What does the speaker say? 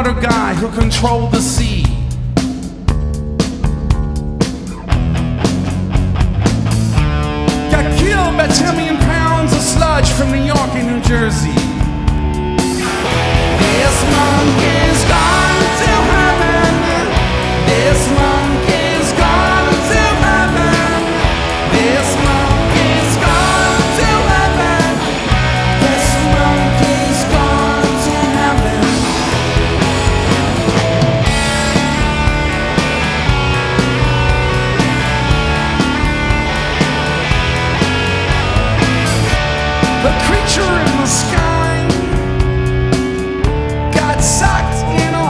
underwater guy who controlled the sea. Got killed by 10 million pounds of sludge from New York and New Jersey. This monkey's gone.